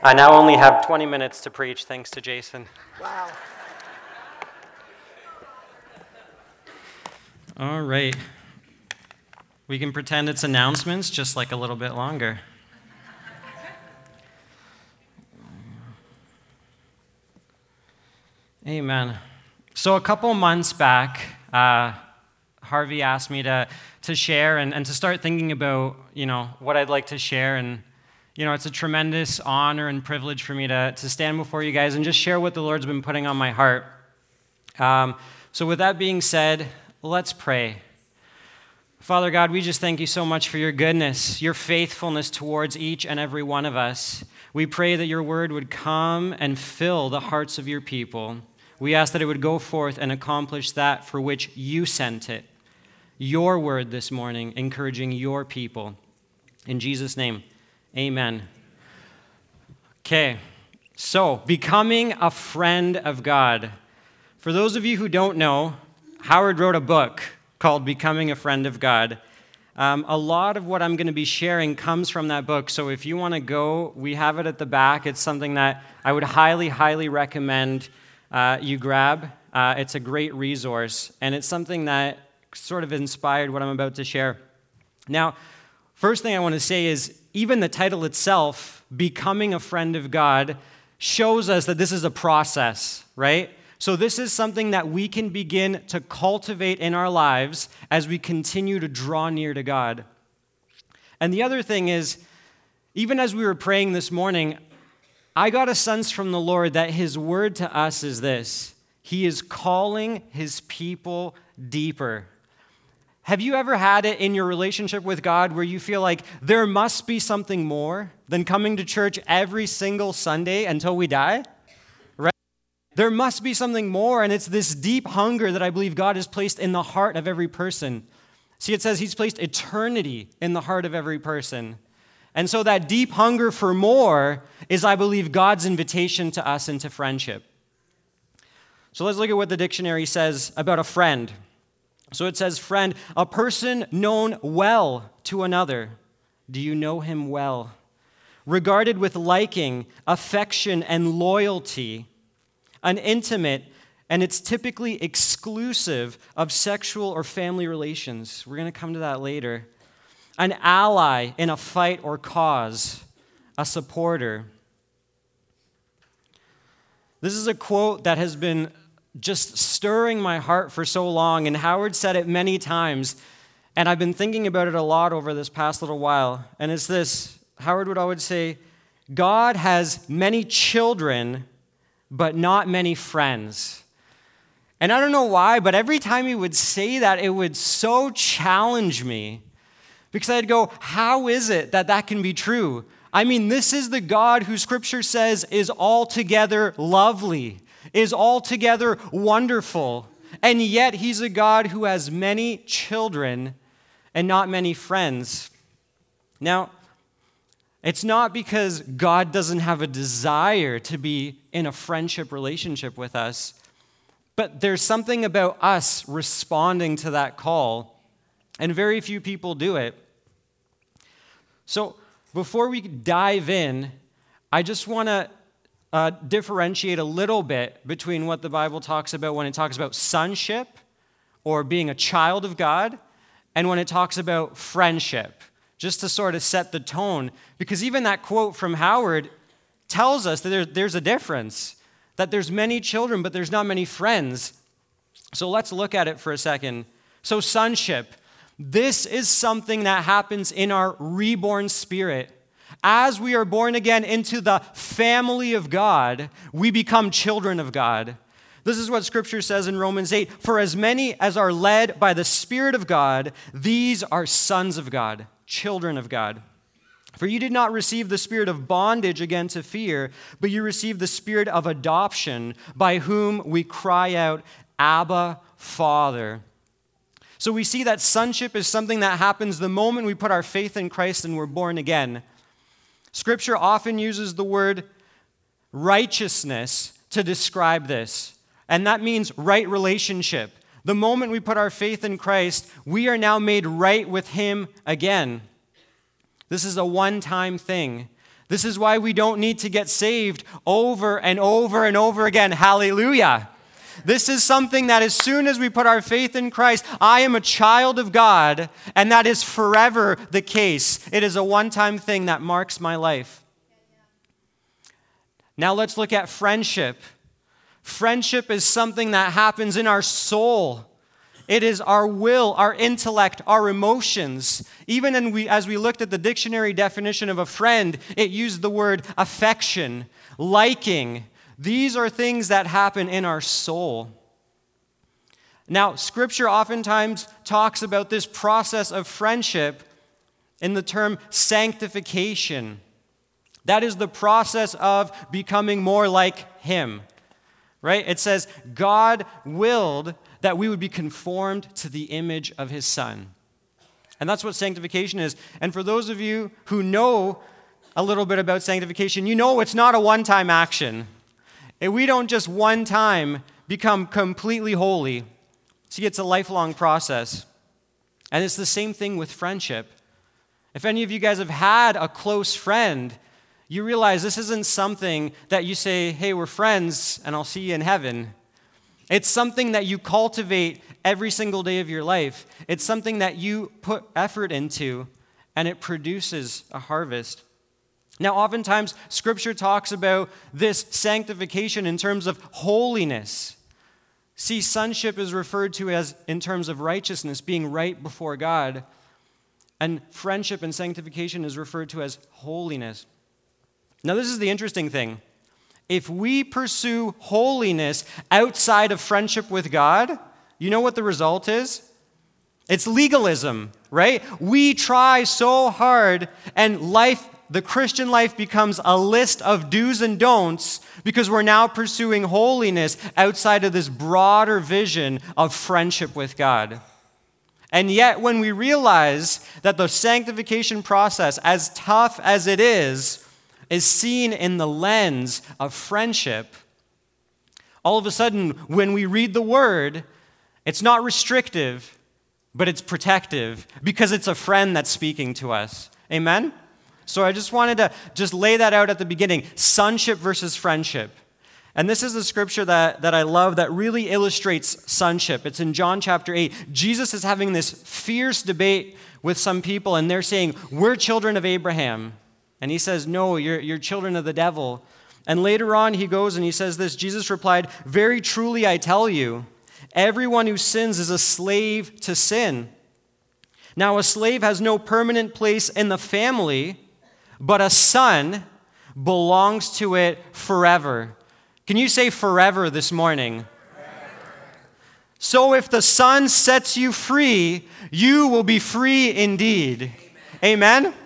I now only have 20 minutes to preach, thanks to Jason. Wow. All right. We can pretend it's announcements, just like a little bit longer. Amen. So a couple months back, Harvey asked me to share and to start thinking about, what I'd like to share. And, it's a tremendous honor and privilege for me to stand before you guys and just share what the Lord's been putting on my heart. So with that being said, let's pray. Father God, we just thank you so much for your goodness, your faithfulness towards each and every one of us. We pray that your word would come and fill the hearts of your people. We ask that it would go forth and accomplish that for which you sent it. Your word this morning, encouraging your people. In Jesus' name, amen. Okay, so becoming a friend of God. For those of you who don't know, Howard wrote a book called Becoming a Friend of God. A lot of what I'm going to be sharing comes from that book, so if you want to go, we have it at the back. It's something that I would highly, highly recommend you grab. It's a great resource, and it's something that sort of inspired what I'm about to share. Now, first thing I want to say is even the title itself, Becoming a Friend of God, shows us that this is a process, right? So this is something that we can begin to cultivate in our lives as we continue to draw near to God. And the other thing is, even as we were praying this morning, I got a sense from the Lord that his word to us is this: he is calling his people deeper. Have you ever had it in your relationship with God where you feel like there must be something more than coming to church every single Sunday until we die? Right? There must be something more, and it's this deep hunger that I believe God has placed in the heart of every person. See, it says he's placed eternity in the heart of every person. And so that deep hunger for more is, I believe, God's invitation to us into friendship. So let's look at what the dictionary says about a friend. So it says, friend, a person known well to another. Do you know him well? Regarded with liking, affection, and loyalty. An intimate, and it's typically exclusive of sexual or family relations. We're going to come to that later. An ally in a fight or cause, a supporter. This is a quote that has been just stirring my heart for so long, and Howard said it many times, and I've been thinking about it a lot over this past little while, and it's this. Howard would always say, God has many children, but not many friends. And I don't know why, but every time he would say that, it would so challenge me. Because I'd go, how is it that that can be true? I mean, this is the God who Scripture says is altogether lovely, is altogether wonderful, and yet he's a God who has many children and not many friends. Now, it's not because God doesn't have a desire to be in a friendship relationship with us, but there's something about us responding to that call, and very few people do it. So before we dive in, I just want to differentiate a little bit between what the Bible talks about when it talks about sonship or being a child of God and when it talks about friendship, just to sort of set the tone. Because even that quote from Howard tells us that there's a difference, that there's many children, but there's not many friends. So let's look at it for a second. So sonship, this is something that happens in our reborn spirit. As we are born again into the family of God, we become children of God. This is what Scripture says in Romans 8. For as many as are led by the Spirit of God, these are sons of God, children of God. For you did not receive the spirit of bondage again to fear, but you received the spirit of adoption, by whom we cry out, Abba, Father. So we see that sonship is something that happens the moment we put our faith in Christ and we're born again. Scripture often uses the word righteousness to describe this, and that means right relationship. The moment we put our faith in Christ, we are now made right with him again. This is a one-time thing. This is why we don't need to get saved over and over and over again. Hallelujah. This is something that as soon as we put our faith in Christ, I am a child of God, and that is forever the case. It is a one-time thing that marks my life. Now let's look at friendship. Friendship is something that happens in our soul. It is our will, our intellect, our emotions. Even as we looked at the dictionary definition of a friend, it used the word affection, liking. These are things that happen in our soul. Now, Scripture oftentimes talks about this process of friendship in the term sanctification. That is the process of becoming more like Him, right? It says, God willed that we would be conformed to the image of His Son. And that's what sanctification is. And for those of you who know a little bit about sanctification, you know it's not a one-time action. We don't just one time become completely holy. See, it's a lifelong process. And it's the same thing with friendship. If any of you guys have had a close friend, you realize this isn't something that you say, hey, we're friends, and I'll see you in heaven. It's something that you cultivate every single day of your life. It's something that you put effort into, and it produces a harvest. Now, oftentimes, Scripture talks about this sanctification in terms of holiness. See, sonship is referred to as in terms of righteousness, being right before God. And friendship and sanctification is referred to as holiness. Now, this is the interesting thing. If we pursue holiness outside of friendship with God, you know what the result is? It's legalism, right? We try so hard, and the Christian life becomes a list of do's and don'ts because we're now pursuing holiness outside of this broader vision of friendship with God. And yet, when we realize that the sanctification process, as tough as it is seen in the lens of friendship, all of a sudden, when we read the Word, it's not restrictive, but it's protective because it's a friend that's speaking to us. Amen? So I just wanted to lay that out at the beginning. Sonship versus friendship. And this is a scripture that I love that really illustrates sonship. It's in John chapter 8. Jesus is having this fierce debate with some people, and they're saying, we're children of Abraham. And he says, no, you're children of the devil. And later on, he goes and he says this, Jesus replied, very truly I tell you, everyone who sins is a slave to sin. Now, a slave has no permanent place in the family, but a son belongs to it forever. Can you say forever this morning? Forever. So if the Son sets you free, you will be free indeed. Amen? Amen?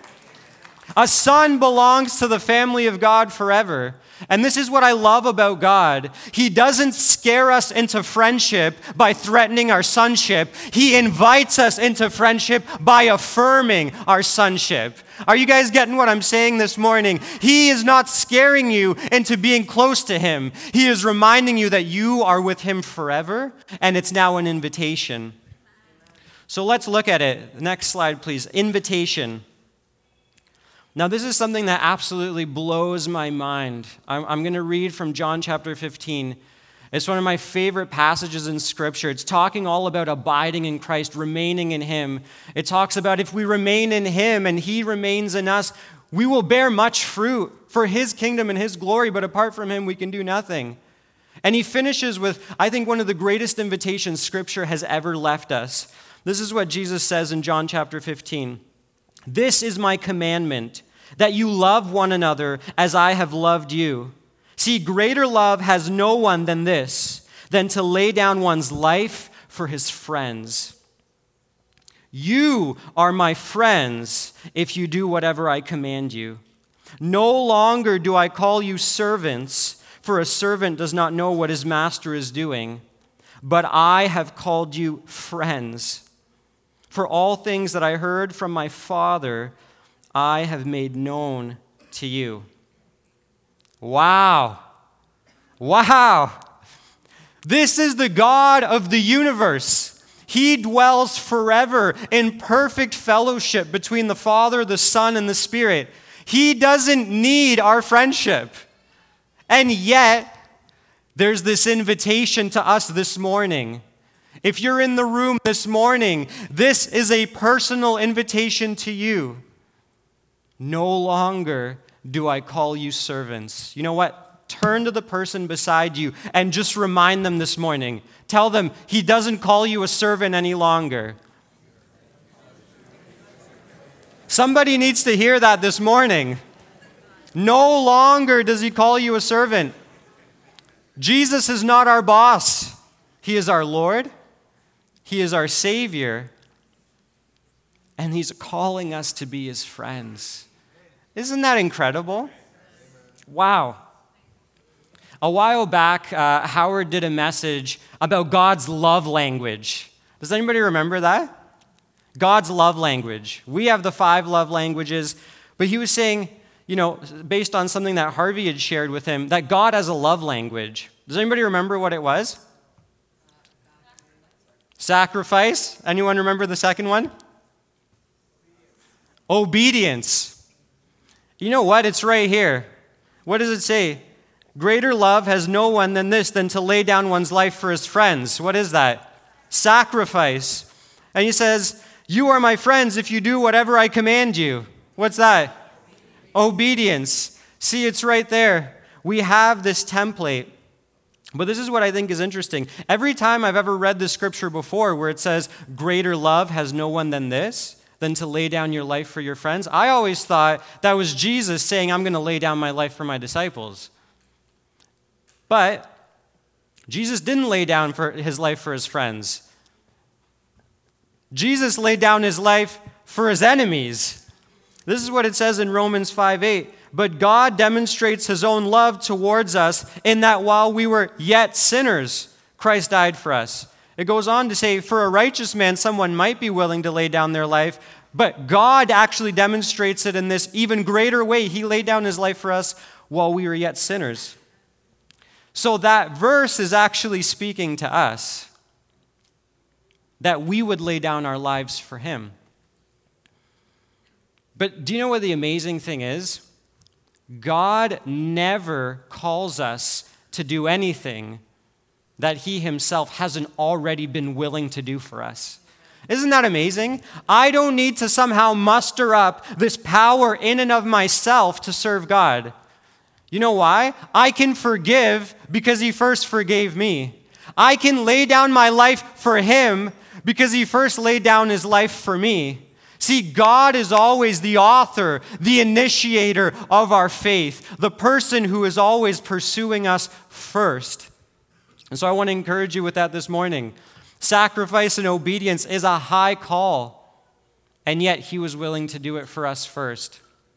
A son belongs to the family of God forever. And this is what I love about God. He doesn't scare us into friendship by threatening our sonship. He invites us into friendship by affirming our sonship. Are you guys getting what I'm saying this morning? He is not scaring you into being close to Him. He is reminding you that you are with Him forever, and it's now an invitation. So let's look at it. Next slide, please. Invitation. Now, this is something that absolutely blows my mind. I'm going to read from John chapter 15. It's one of my favorite passages in Scripture. It's talking all about abiding in Christ, remaining in Him. It talks about if we remain in Him and He remains in us, we will bear much fruit for His kingdom and His glory, but apart from Him, we can do nothing. And he finishes with, I think, one of the greatest invitations Scripture has ever left us. This is what Jesus says in John chapter 15. This is my commandment, that you love one another as I have loved you. See, greater love has no one than this, than to lay down one's life for his friends. You are my friends if you do whatever I command you. No longer do I call you servants, for a servant does not know what his master is doing, but I have called you friends. For all things that I heard from my Father, I have made known to you. Wow. Wow. This is the God of the universe. He dwells forever in perfect fellowship between the Father, the Son, and the Spirit. He doesn't need our friendship. And yet, there's this invitation to us this morning. If you're in the room this morning, this is a personal invitation to you. No longer do I call you servants. You know what? Turn to the person beside you and just remind them this morning. Tell them, he doesn't call you a servant any longer. Somebody needs to hear that this morning. No longer does he call you a servant. Jesus is not our boss. He is our Lord. He is our Savior. And he's calling us to be his friends. Isn't that incredible? Wow. A while back, Howard did a message about God's love language. Does anybody remember that? God's love language. We have the 5 love languages, but he was saying, based on something that Harvey had shared with him, that God has a love language. Does anybody remember what it was? Sacrifice. Anyone remember the second one? Obedience. You know what? It's right here. What does it say? Greater love has no one than this, than to lay down one's life for his friends. What is that? Sacrifice. And he says, you are my friends if you do whatever I command you. What's that? Obedience. See, it's right there. We have this template. But this is what I think is interesting. Every time I've ever read the scripture before where it says, greater love has no one than this, than to lay down your life for your friends, I always thought that was Jesus saying, I'm going to lay down my life for my disciples. But Jesus didn't lay down his life for his friends. Jesus laid down his life for his enemies. This is what it says in Romans 5:8. But God demonstrates his own love towards us in that while we were yet sinners, Christ died for us. It goes on to say, for a righteous man, someone might be willing to lay down their life, but God actually demonstrates it in this even greater way. He laid down his life for us while we were yet sinners. So that verse is actually speaking to us, that we would lay down our lives for him. But do you know what the amazing thing is? God never calls us to do anything that he himself hasn't already been willing to do for us. Isn't that amazing? I don't need to somehow muster up this power in and of myself to serve God. You know why? I can forgive because he first forgave me. I can lay down my life for him because he first laid down his life for me. See, God is always the author, the initiator of our faith, the person who is always pursuing us first. And so I want to encourage you with that this morning. Sacrifice and obedience is a high call, and yet he was willing to do it for us first.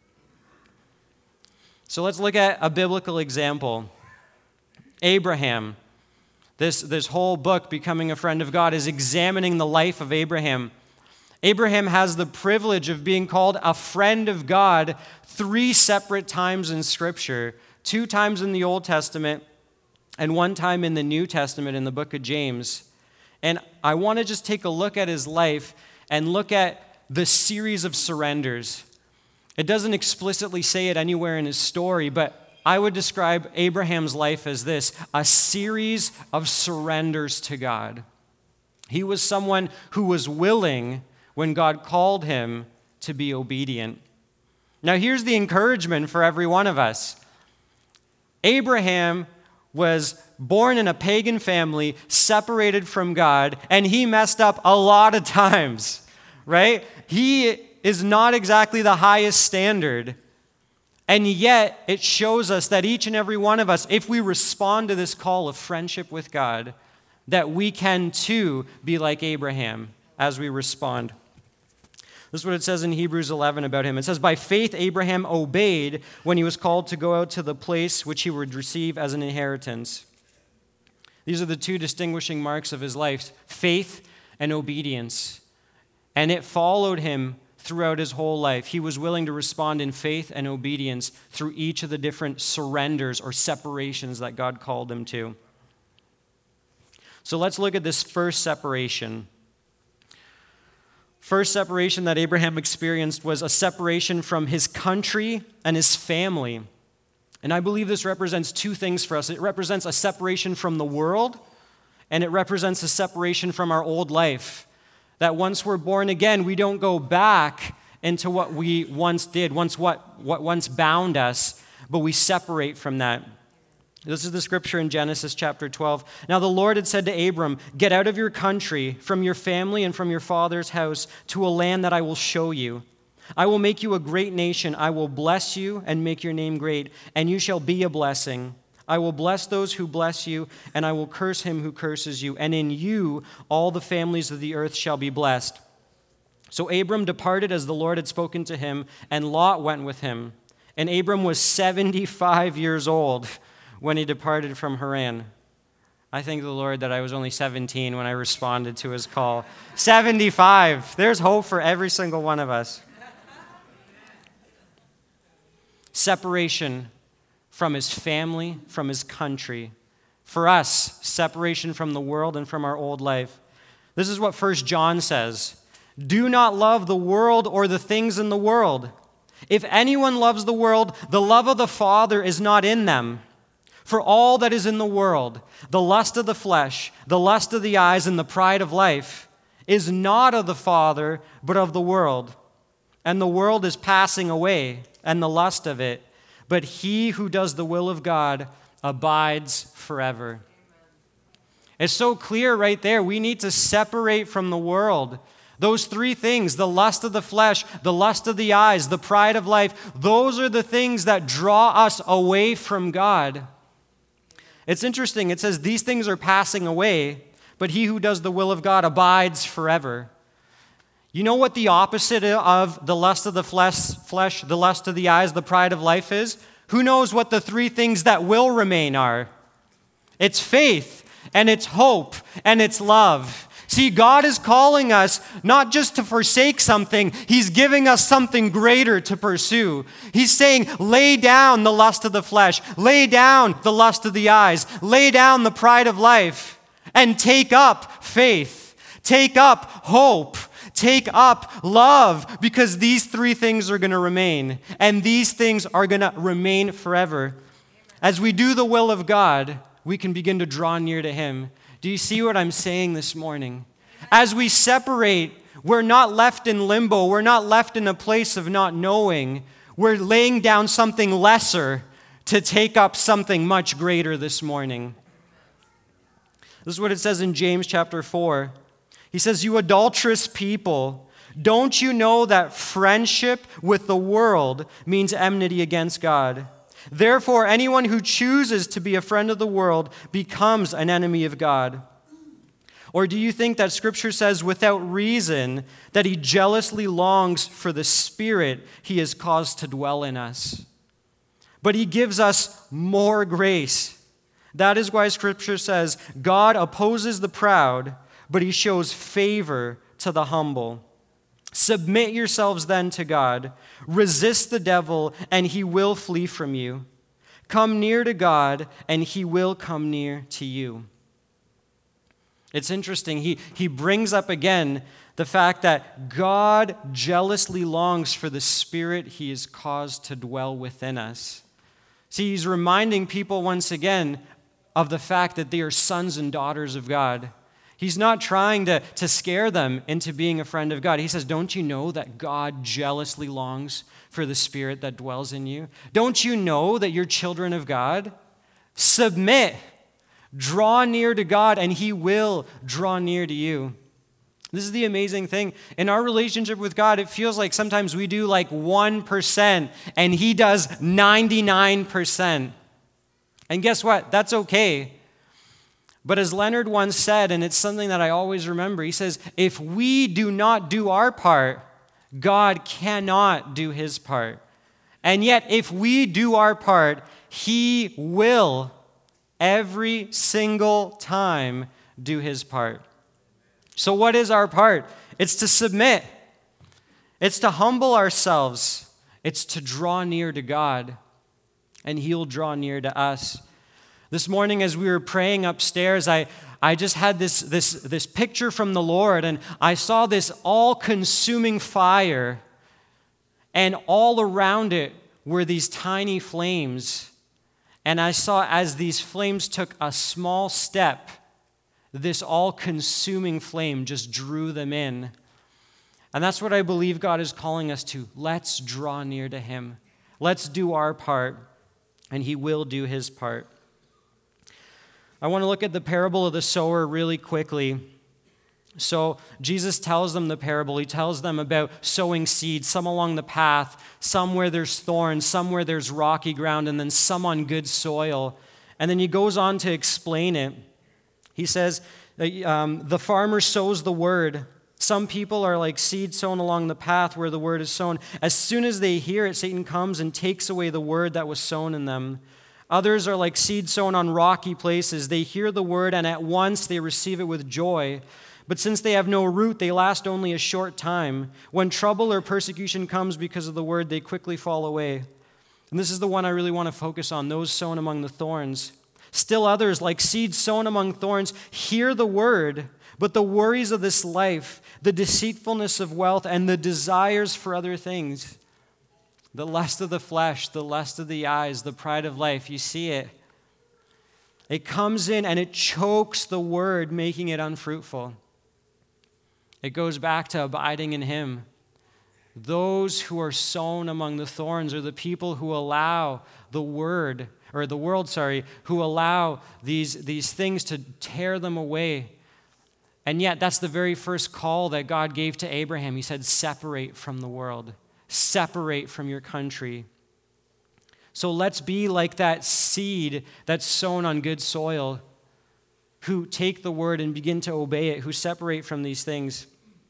So let's look at a biblical example. Abraham. This whole book, Becoming a Friend of God, is examining the life of Abraham. Abraham has the privilege of being called a friend of God 3 separate times in Scripture, 2 times in the Old Testament and 1 time in the New Testament in the book of James. And I want to just take a look at his life and look at the series of surrenders. It doesn't explicitly say it anywhere in his story, but I would describe Abraham's life as this, a series of surrenders to God. He was someone who was willing when God called him to be obedient. Now, here's the encouragement for every one of us. Abraham was born in a pagan family, separated from God, and he messed up a lot of times, right? He is not exactly the highest standard. And yet, it shows us that each and every one of us, if we respond to this call of friendship with God, that we can too be like Abraham as we respond. This is what it says in Hebrews 11 about him. It says, by faith Abraham obeyed when he was called to go out to the place which he would receive as an inheritance. These are the 2 distinguishing marks of his life, faith and obedience. And it followed him throughout his whole life. He was willing to respond in faith and obedience through each of the different surrenders or separations that God called him to. So let's look at this first separation. First separation that Abraham experienced was a separation from his country and his family. And I believe this represents two things for us. It represents a separation from the world, and it represents a separation from our old life. That once we're born again, we don't go back into what we once did, what once bound us, but we separate from that. This is the scripture in Genesis chapter 12. Now the Lord had said to Abram, "Get out of your country, from your family and from your father's house, to a land that I will show you. I will make you a great nation. I will bless you and make your name great, and you shall be a blessing. I will bless those who bless you, and I will curse him who curses you. And in you all the families of the earth shall be blessed." So Abram departed as the Lord had spoken to him, and Lot went with him. And Abram was 75 years old when he departed from Haran. I thank the Lord that I was only 17 when I responded to his call. 75. There's hope for every single one of us. Separation from his family, from his country. For us, separation from the world and from our old life. This is what 1 John says. "Do not love the world or the things in the world. If anyone loves the world, the love of the Father is not in them. For all that is in the world, the lust of the flesh, the lust of the eyes, and the pride of life, is not of the Father, but of the world. And the world is passing away, and the lust of it. But he who does the will of God abides forever." It's so clear right there. We need to separate from the world. Those three things, the lust of the flesh, the lust of the eyes, the pride of life, those are the things that draw us away from God. It's interesting. It says these things are passing away, but he who does the will of God abides forever. You know what the opposite of the lust of the flesh, the lust of the eyes, the pride of life is? Who knows what the three things that will remain are? It's faith, and it's hope, and it's love. See, God is calling us not just to forsake something, He's giving us something greater to pursue. He's saying, lay down the lust of the flesh, lay down the lust of the eyes, lay down the pride of life, and take up faith, take up hope, take up love, because these three things are going to remain, and these things are going to remain forever. As we do the will of God, we can begin to draw near to Him. Do you see what I'm saying this morning? As we separate, we're not left in limbo. We're not left in a place of not knowing. We're laying down something lesser to take up something much greater this morning. This is what it says in James chapter 4. He says, "You adulterous people, don't you know that friendship with the world means enmity against God? Therefore, anyone who chooses to be a friend of the world becomes an enemy of God. Or do you think that Scripture says without reason that He jealously longs for the Spirit He has caused to dwell in us? But He gives us more grace. That is why Scripture says, God opposes the proud, but He shows favor to the humble. Submit yourselves then to God. Resist the devil, and he will flee from you. Come near to God, and He will come near to you." It's interesting. He brings up again the fact that God jealously longs for the Spirit He has caused to dwell within us. See, He's reminding people once again of the fact that they are sons and daughters of God. He's not trying to scare them into being a friend of God. He says, don't you know that God jealously longs for the Spirit that dwells in you? Don't you know that you're children of God? Submit. Draw near to God, and He will draw near to you. This is the amazing thing. In our relationship with God, it feels like sometimes we do like 1%, and He does 99%. And guess what? That's okay. But as Leonard once said, and it's something that I always remember, he says, if we do not do our part, God cannot do His part. And yet, if we do our part, He will every single time do His part. So what is our part? It's to submit. It's to humble ourselves. It's to draw near to God, and He'll draw near to us. This morning as we were praying upstairs, I just had this picture from the Lord, and I saw this all-consuming fire, and all around it were these tiny flames. And I saw as these flames took a small step, this all-consuming flame just drew them in. And that's what I believe God is calling us to. Let's draw near to him. Let's do our part, and he will do his part. I want to look at the parable of the sower really quickly. So Jesus tells them the parable. He tells them about sowing seeds, some along the path, some where there's thorns, some where there's rocky ground, and then some on good soil. And then he goes on to explain it. He says, the farmer sows the word. Some people are like seed sown along the path where the word is sown. As soon as they hear it, Satan comes and takes away the word that was sown in them. Others are like seed sown on rocky places. They hear the word and at once they receive it with joy. But since they have no root, they last only a short time. When trouble or persecution comes because of the word, they quickly fall away. And this is the one I really want to focus on, those sown among the thorns. Still others, like seeds sown among thorns, hear the word, but the worries of this life, the deceitfulness of wealth, and the desires for other things, the lust of the flesh, the lust of the eyes, the pride of life, you see it. It comes in and it chokes the word, making it unfruitful. It goes back to abiding in him. Those who are sown among the thorns are the people who allow the world, who allow these things to tear them away. And yet, that's the very first call that God gave to Abraham. He said, separate from the world. Separate from your country. So let's be like that seed that's sown on good soil, who take the word and begin to obey it, who separate from these things.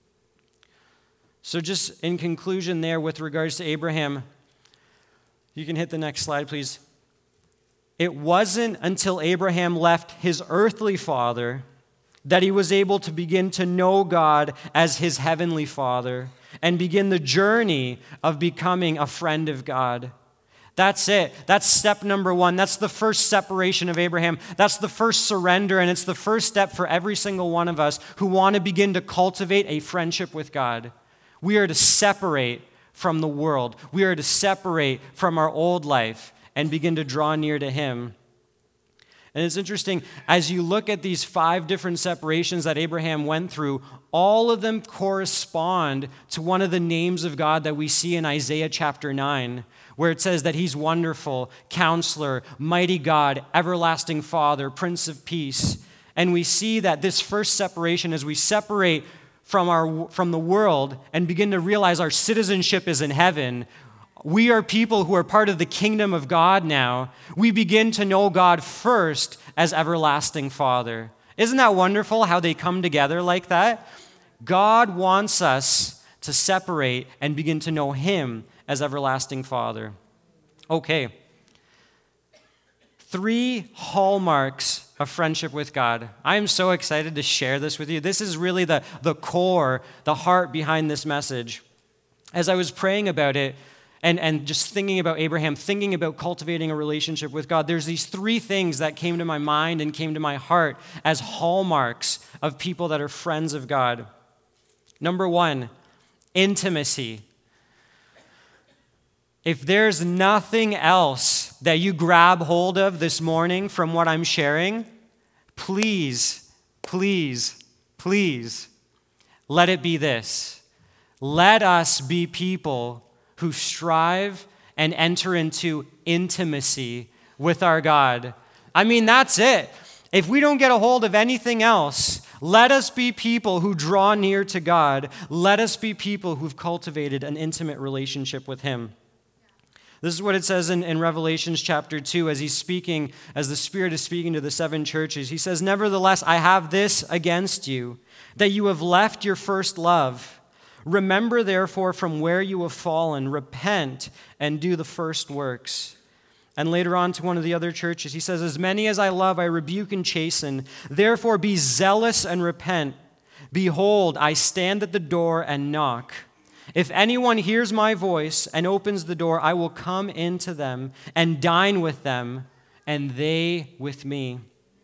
So just in conclusion there with regards to Abraham, you can hit the next slide, please. It wasn't until Abraham left his earthly father that he was able to begin to know God as his heavenly Father and begin the journey of becoming a friend of God. That's it. That's step number one. That's the first separation of Abraham. That's the first surrender, and it's the first step for every single one of us who want to begin to cultivate a friendship with God. We are to separate from the world. We are to separate from our old life and begin to draw near to him. And it's interesting, as you look at these 5 different separations that Abraham went through, all of them correspond to one of the names of God that we see in Isaiah chapter 9, where it says that he's wonderful, counselor, mighty God, everlasting Father, Prince of Peace. And we see that this first separation, as we separate from the world and begin to realize our citizenship is in heaven, we are people who are part of the kingdom of God now. We begin to know God first as everlasting Father. Isn't that wonderful how they come together like that? God wants us to separate and begin to know him as everlasting Father. Okay. 3 hallmarks of friendship with God. I am so excited to share this with you. This is really the core, the heart behind this message. As I was praying about it, and just thinking about Abraham, thinking about cultivating a relationship with God, there's these 3 things that came to my mind and came to my heart as hallmarks of people that are friends of God. Number 1, intimacy. If there's nothing else that you grab hold of this morning from what I'm sharing, please, please, please, let it be this. Let us be people who strive and enter into intimacy with our God. I mean, that's it. If we don't get a hold of anything else, let us be people who draw near to God. Let us be people who've cultivated an intimate relationship with him. This is what it says in Revelation chapter 2 as the Spirit is speaking to the 7 churches. He says, "Nevertheless, I have this against you, that you have left your first love. Remember, therefore, from where you have fallen, repent and do the first works." And later on to one of the other churches, he says, "As many as I love, I rebuke and chasten. Therefore, be zealous and repent. Behold, I stand at the door and knock. If anyone hears my voice and opens the door, I will come into them and dine with them, and they with me.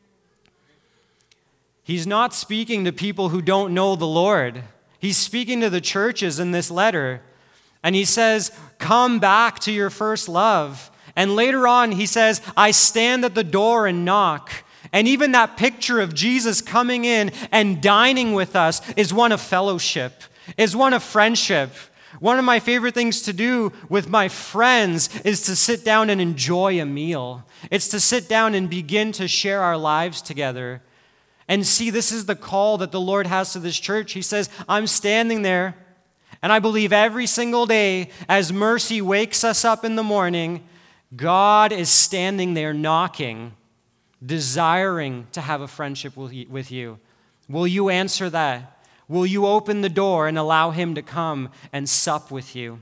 He's not speaking to people who don't know the Lord. He's speaking to the churches in this letter. And he says, come back to your first love. And later on, he says, I stand at the door and knock. And even that picture of Jesus coming in and dining with us is one of fellowship, is one of friendship. One of my favorite things to do with my friends is to sit down and enjoy a meal. It's to sit down and begin to share our lives together. And see, this is the call that the Lord has to this church. He says, I'm standing there, and I believe every single day as mercy wakes us up in the morning, God is standing there knocking, desiring to have a friendship with you. Will you answer that? Will you open the door and allow him to come and sup with you?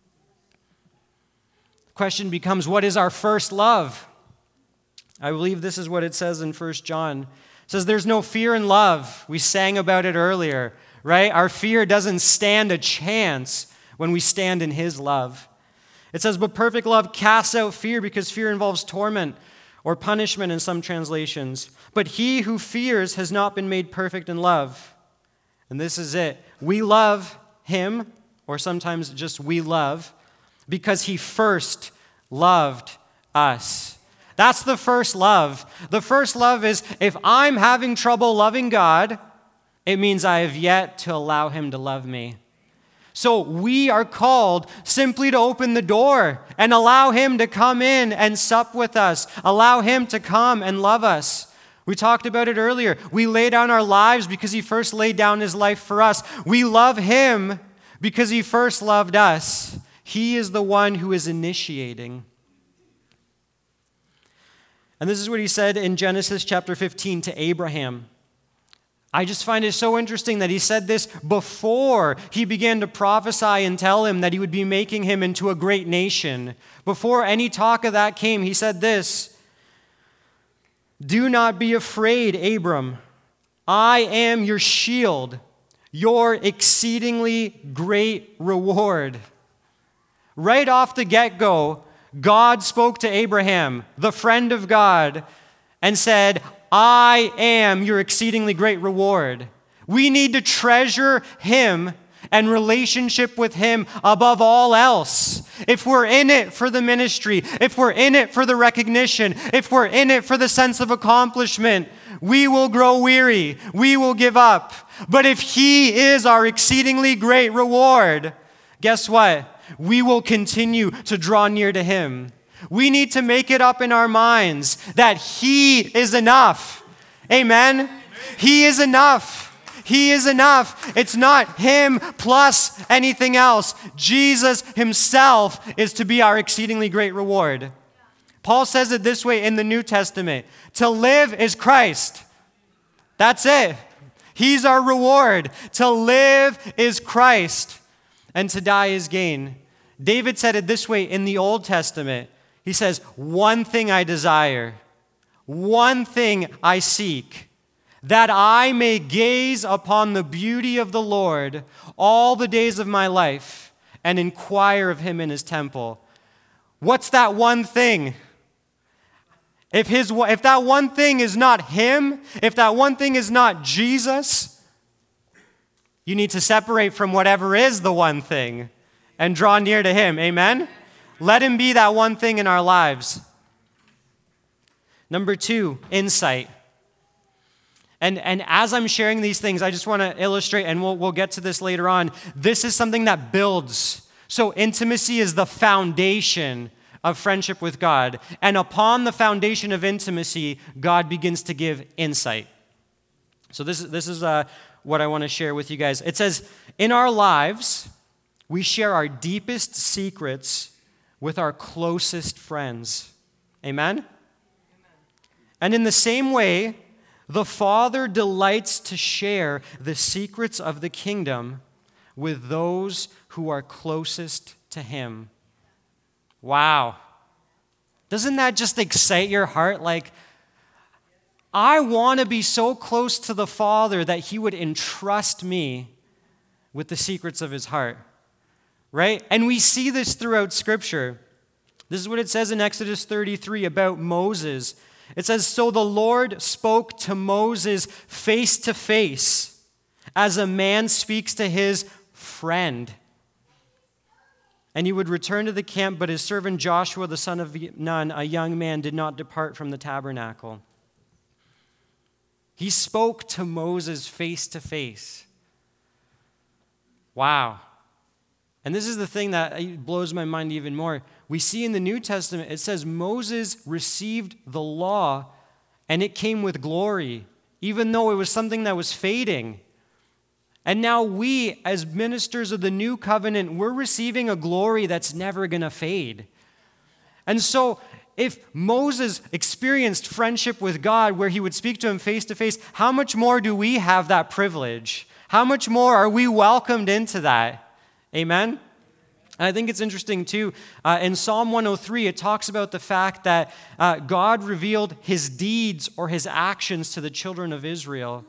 The question becomes, what is our first love? I believe this is what it says in 1 John. It says there's no fear in love. We sang about it earlier, right? Our fear doesn't stand a chance when we stand in his love. It says, but perfect love casts out fear because fear involves torment or punishment in some translations. But he who fears has not been made perfect in love. And this is it. We love him, or sometimes just we love, because he first loved us. That's the first love. The first love is if I'm having trouble loving God, it means I have yet to allow him to love me. So we are called simply to open the door and allow him to come in and sup with us. Allow him to come and love us. We talked about it earlier. We lay down our lives because he first laid down his life for us. We love him because he first loved us. He is the one who is initiating. And this is what he said in Genesis chapter 15 to Abraham. I just find it so interesting that he said this before he began to prophesy and tell him that he would be making him into a great nation. Before any talk of that came, he said this, do not be afraid, Abram. I am your shield, your exceedingly great reward. Right off the get-go, God spoke to Abraham, the friend of God, and said, I am your exceedingly great reward. We need to treasure him and relationship with him above all else. If we're in it for the ministry, if we're in it for the recognition, if we're in it for the sense of accomplishment, we will grow weary. We will give up. But if he is our exceedingly great reward, guess what? We will continue to draw near to him. We need to make it up in our minds that he is enough. Amen? He is enough. He is enough. It's not him plus anything else. Jesus himself is to be our exceedingly great reward. Paul says it this way in the New Testament. To live is Christ. That's it. He's our reward. To live is Christ. And to die is gain. David said it this way in the Old Testament. He says, one thing I desire, one thing I seek, that I may gaze upon the beauty of the Lord all the days of my life and inquire of him in his temple. What's that one thing? If that one thing is not him, if that one thing is not Jesus, you need to separate from whatever is the one thing and draw near to him. Amen? Let him be that one thing in our lives. Number 2, insight. And as I'm sharing these things, I just want to illustrate, and we'll get to this later on, this is something that builds. So intimacy is the foundation of friendship with God. And upon the foundation of intimacy, God begins to give insight. So this is what I want to share with you guys. It says, in our lives, we share our deepest secrets with our closest friends. Amen? And in the same way, the Father delights to share the secrets of the kingdom with those who are closest to him. Wow. Doesn't that just excite your heart? Like, I want to be so close to the Father that he would entrust me with the secrets of his heart. Right? And we see this throughout Scripture. This is what it says in Exodus 33 about Moses. It says, "So the Lord spoke to Moses face to face, as a man speaks to his friend. And he would return to the camp, but his servant Joshua, the son of Nun, a young man, did not depart from the tabernacle." He spoke to Moses face to face. Wow. And this is the thing that blows my mind even more. We see in the New Testament, it says Moses received the law and it came with glory, even though it was something that was fading. And now we, as ministers of the new covenant, we're receiving a glory that's never going to fade. And so, if Moses experienced friendship with God where he would speak to him face to face, how much more do we have that privilege? How much more are we welcomed into that? Amen? And I think it's interesting too, in Psalm 103, it talks about the fact that God revealed his deeds or his actions to the children of Israel,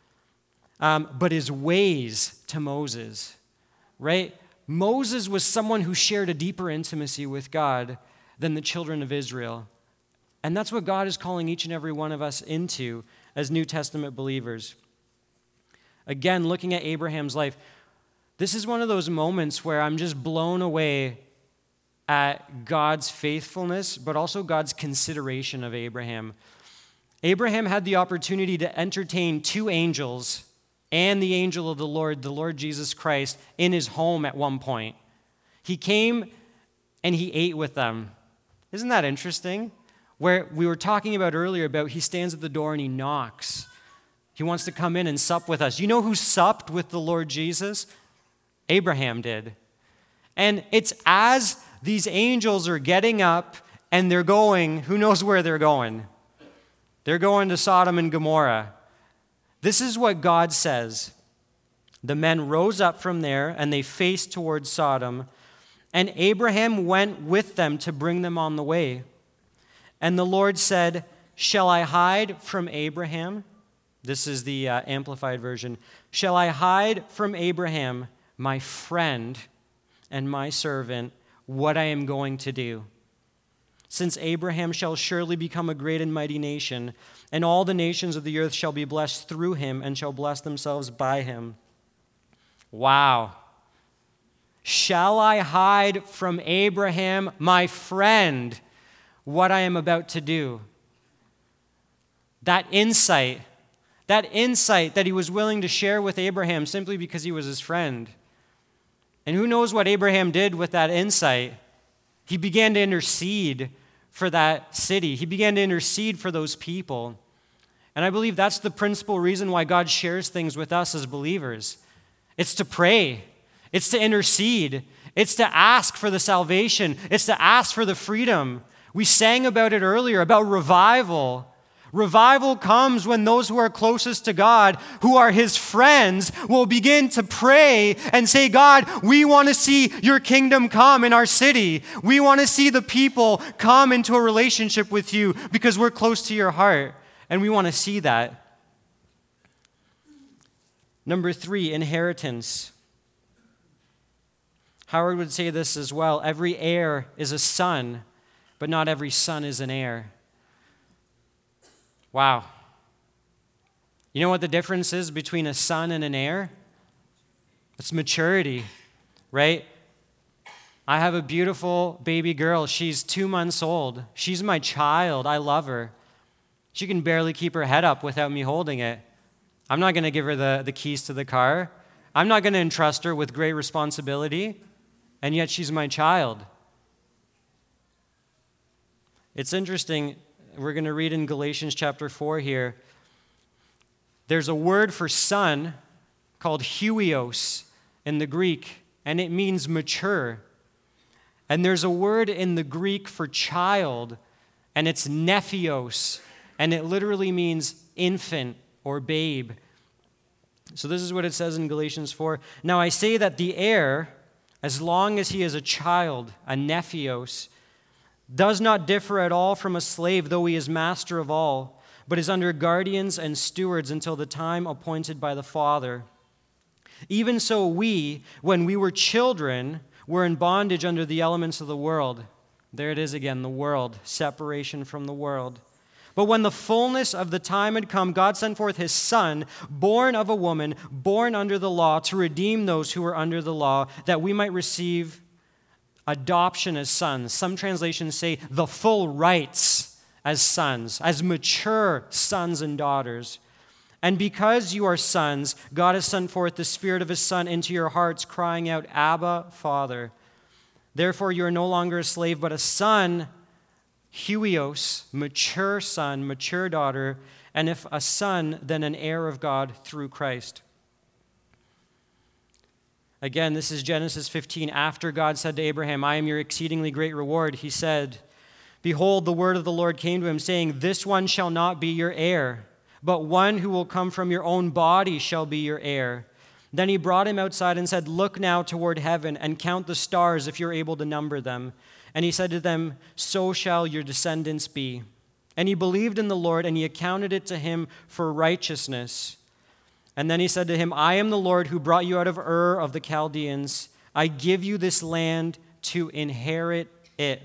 but his ways to Moses, right? Moses was someone who shared a deeper intimacy with God than the children of Israel. And that's what God is calling each and every one of us into as New Testament believers. Again, looking at Abraham's life, this is one of those moments where I'm just blown away at God's faithfulness, but also God's consideration of Abraham. Abraham had the opportunity to entertain two angels and the angel of the Lord Jesus Christ, in his home at one point. He came and he ate with them. Isn't that interesting? Where we were talking about earlier about he stands at the door and he knocks. He wants to come in and sup with us. You know who supped with the Lord Jesus? Abraham did. And it's as these angels are getting up and they're going, who knows where they're going? They're going to Sodom and Gomorrah. This is what God says. The men rose up from there and they faced towards Sodom, and Abraham went with them to bring them on the way. And the Lord said, "Shall I hide from Abraham?" This is the Amplified version. "Shall I hide from Abraham, my friend and my servant, what I am going to do? Since Abraham shall surely become a great and mighty nation, and all the nations of the earth shall be blessed through him and shall bless themselves by him." Wow. Shall I hide from Abraham, my friend, what I am about to do? That insight that he was willing to share with Abraham simply because he was his friend. And who knows what Abraham did with that insight? He began to intercede for that city. He began to intercede for those people. And I believe that's the principal reason why God shares things with us as believers. It's to pray. It's to intercede. It's to ask for the salvation. It's to ask for the freedom. We sang about it earlier, about revival. Revival comes when those who are closest to God, who are his friends, will begin to pray and say, "God, we want to see your kingdom come in our city. We want to see the people come into a relationship with you because we're close to your heart." And we want to see that. Number 3, inheritance. Howard would say this as well. Every heir is a son, but not every son is an heir. Wow. You know what the difference is between a son and an heir? It's maturity, right? I have a beautiful baby girl. She's 2 months old. She's my child. I love her. She can barely keep her head up without me holding it. I'm not going to give her the keys to the car. I'm not going to entrust her with great responsibility, and yet she's my child. It's interesting. We're going to read in Galatians chapter 4 here. There's a word for son called huios in the Greek, and it means mature. And there's a word in the Greek for child, and it's nephios, and it literally means infant or babe. So this is what it says in Galatians 4. "Now I say that the heir, as long as he is a child, a nephios, does not differ at all from a slave, though he is master of all, but is under guardians and stewards until the time appointed by the Father. Even so we, when we were children, were in bondage under the elements of the world." There it is again, the world, separation from the world. But when the fullness of the time had come, God sent forth his Son, born of a woman, born under the law, to redeem those who were under the law, that we might receive adoption as sons. Some translations say the full rights as sons, as mature sons and daughters. And because you are sons, God has sent forth the Spirit of his Son into your hearts, crying out, Abba, Father. Therefore you are no longer a slave, but a son, huios, mature son, mature daughter, and if a son, then an heir of God through Christ. Again, this is Genesis 15. After God said to Abraham, I am your exceedingly great reward, he said, Behold, the word of the Lord came to him, saying, This one shall not be your heir, but one who will come from your own body shall be your heir. Then he brought him outside and said, Look now toward heaven and count the stars if you're able to number them. And he said to them, So shall your descendants be. And he believed in the Lord, and he accounted it to him for righteousness. And then he said to him, I am the Lord who brought you out of Ur of the Chaldeans. I give you this land to inherit it.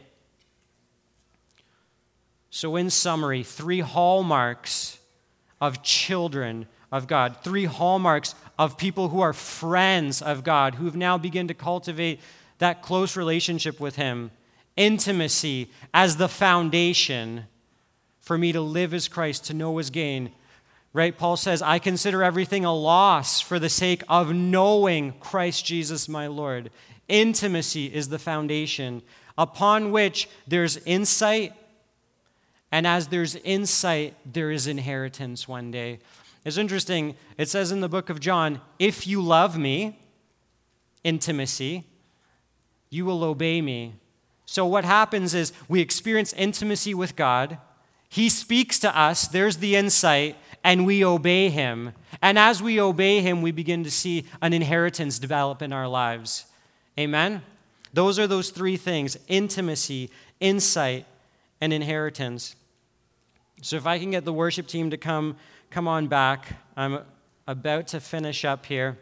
So in summary, 3 hallmarks of children of God, 3 hallmarks of people who are friends of God, who have now begun to cultivate that close relationship with him. Intimacy as the foundation for me to live as Christ, to know as gain. Right? Paul says, I consider everything a loss for the sake of knowing Christ Jesus my Lord. Intimacy is the foundation upon which there's insight, and as there's insight, there is inheritance one day. It's interesting, it says in the book of John, if you love me, intimacy, you will obey me. So what happens is we experience intimacy with God. He speaks to us. There's the insight, and we obey him. And as we obey him, we begin to see an inheritance develop in our lives. Amen? Those are those 3 things: intimacy, insight, and inheritance. So if I can get the worship team to come on back. I'm about to finish up here.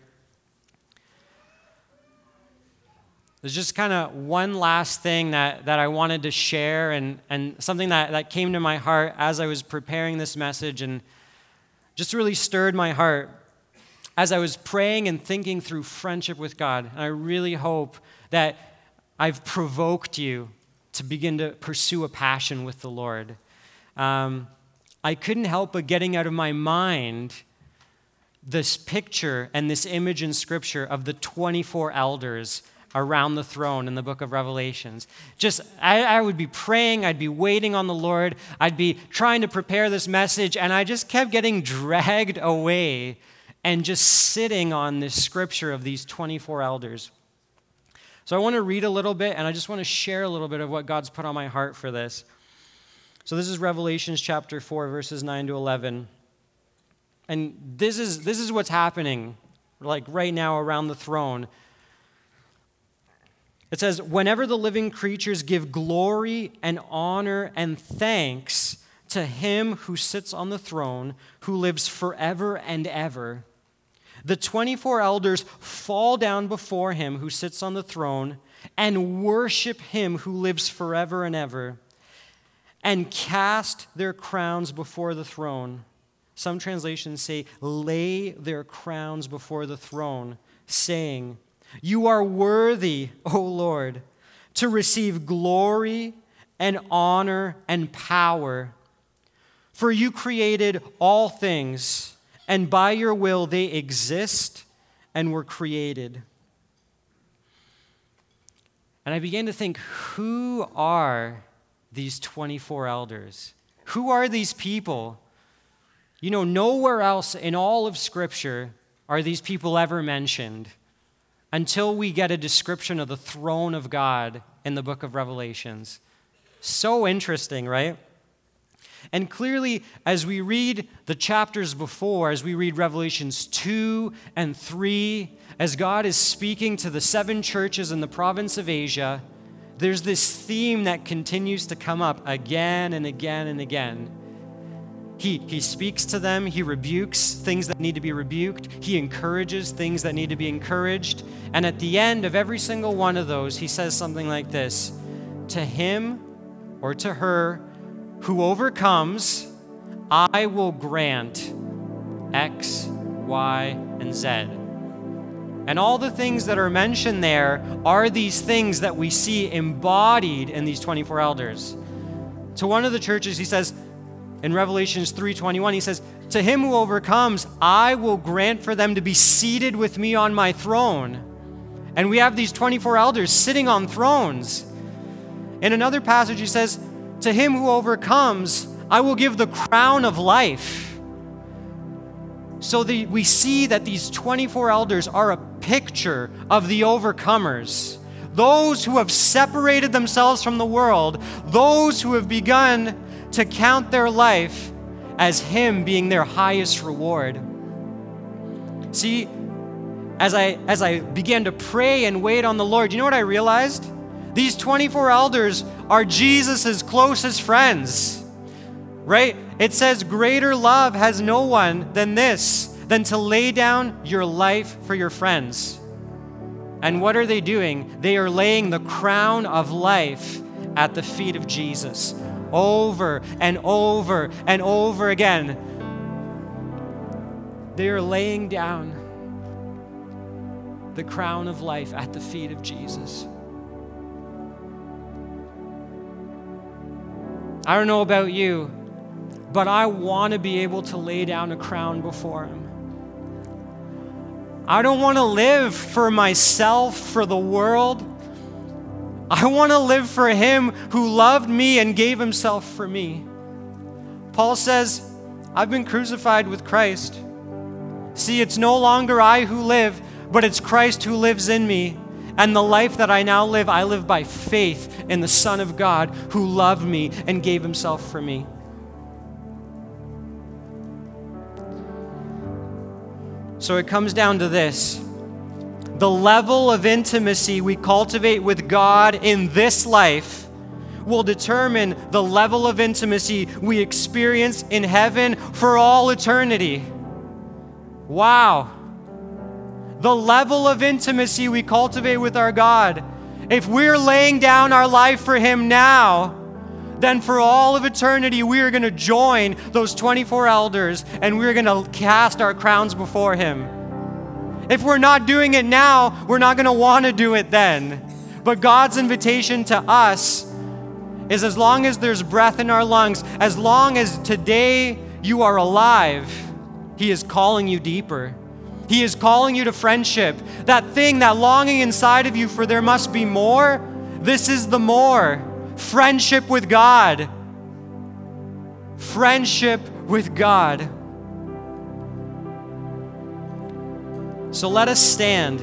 There's just kind of one last thing that I wanted to share and something that came to my heart as I was preparing this message and just really stirred my heart as I was praying and thinking through friendship with God. And I really hope that I've provoked you to begin to pursue a passion with the Lord. I couldn't help but getting out of my mind this picture and this image in Scripture of the 24 elders around the throne in the book of Revelations. I would be praying, I'd be waiting on the Lord, I'd be trying to prepare this message, and I just kept getting dragged away and just sitting on this scripture of these 24 elders. So I want to read a little bit, and I just want to share a little bit of what God's put on my heart for this. So this is Revelations chapter 4, verses 9 to 11. And this is what's happening, like right now around the throne. It says, whenever the living creatures give glory and honor and thanks to him who sits on the throne, who lives forever and ever, the 24 elders fall down before him who sits on the throne and worship him who lives forever and ever, and cast their crowns before the throne. Some translations say, lay their crowns before the throne, saying, you are worthy, O Lord, to receive glory and honor and power. For you created all things, and by your will they exist and were created. And I began to think, who are these 24 elders? Who are these people? You know, nowhere else in all of Scripture are these people ever mentioned until we get a description of the throne of God in the book of Revelations. So interesting, right? And clearly, as we read the chapters before, as we read Revelations 2 and 3, as God is speaking to the 7 churches in the province of Asia, there's this theme that continues to come up again and again and again. He speaks to them, he rebukes things that need to be rebuked, he encourages things that need to be encouraged, and at the end of every single one of those, he says something like this, to him or to her who overcomes, I will grant X, Y, and Z. And all the things that are mentioned there are these things that we see embodied in these 24 elders. To one of the churches, he says, in Revelations 3:21, he says, to him who overcomes, I will grant for them to be seated with me on my throne. And we have these 24 elders sitting on thrones. In another passage, he says, to him who overcomes, I will give the crown of life. So we see that these 24 elders are a picture of the overcomers, those who have separated themselves from the world, those who have begun to count their life as him being their highest reward. See, as I began to pray and wait on the Lord, you know what I realized? These 24 elders are Jesus' closest friends, right? It says, greater love has no one than this, than to lay down your life for your friends. And what are they doing? They are laying the crown of life at the feet of Jesus, over and over and over again. They are laying down the crown of life at the feet of Jesus. I don't know about you, but I want to be able to lay down a crown before him. I don't want to live for myself, for the world. I want to live for him who loved me and gave himself for me. Paul says, I've been crucified with Christ. See, it's no longer I who live, but it's Christ who lives in me. And the life that I now live, I live by faith in the Son of God who loved me and gave himself for me. So it comes down to this. The level of intimacy we cultivate with God in this life will determine the level of intimacy we experience in heaven for all eternity. Wow. The level of intimacy we cultivate with our God. If we're laying down our life for him now, then for all of eternity, we are going to join those 24 elders and we're going to cast our crowns before him. If we're not doing it now, we're not going to want to do it then. But God's invitation to us is, as long as there's breath in our lungs, as long as today you are alive, he is calling you deeper. He is calling you to friendship. That thing, that longing inside of you for there must be more, this is the more. Friendship with God. Friendship with God. So let us stand.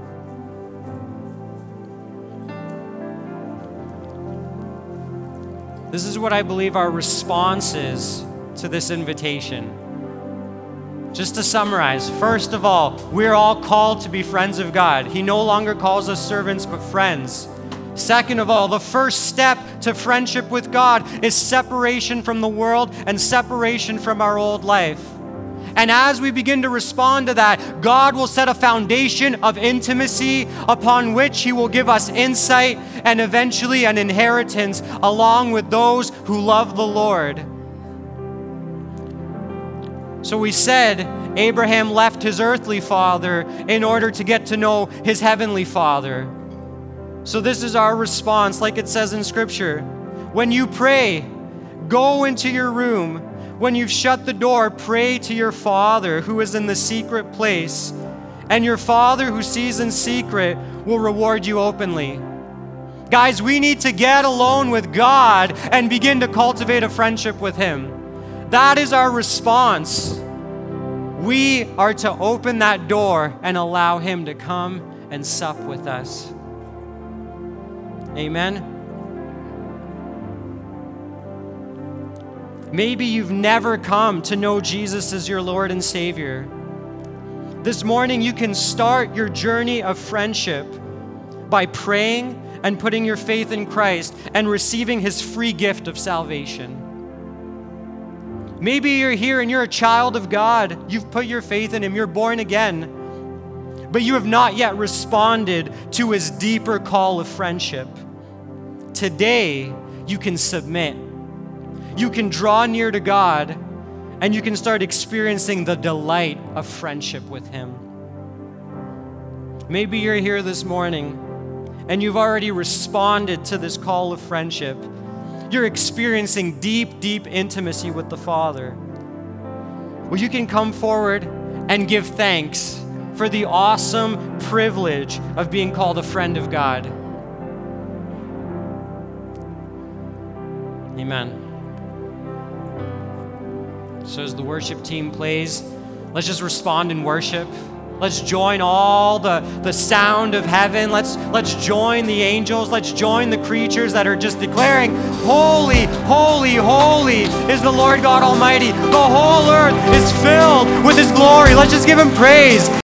This is what I believe our response is to this invitation. Just to summarize, first of all, we're all called to be friends of God. He no longer calls us servants, but friends. Second of all, the first step to friendship with God is separation from the world and separation from our old life. And as we begin to respond to that, God will set a foundation of intimacy upon which he will give us insight and eventually an inheritance along with those who love the Lord. So we said Abraham left his earthly father in order to get to know his heavenly Father. So this is our response, like it says in Scripture. When you pray, go into your room. When you've shut the door, pray to your Father who is in the secret place. And your Father who sees in secret will reward you openly. Guys, we need to get alone with God and begin to cultivate a friendship with him. That is our response. We are to open that door and allow him to come and sup with us. Amen. Maybe you've never come to know Jesus as your Lord and Savior. This morning you can start your journey of friendship by praying and putting your faith in Christ and receiving his free gift of salvation. Maybe you're here and you're a child of God. You've put your faith in him. You're born again. But you have not yet responded to his deeper call of friendship. today you can submit. You can draw near to God, and you can start experiencing the delight of friendship with Him. Maybe you're here this morning and you've already responded to this call of friendship. You're experiencing deep, deep intimacy with the Father. Well, you can come forward and give thanks for the awesome privilege of being called a friend of God. Amen. So as the worship team plays, let's just respond in worship. Let's join all the sound of heaven. Let's join the angels. Let's join the creatures that are just declaring, holy, holy, holy is the Lord God Almighty. The whole earth is filled with His glory. Let's just give Him praise.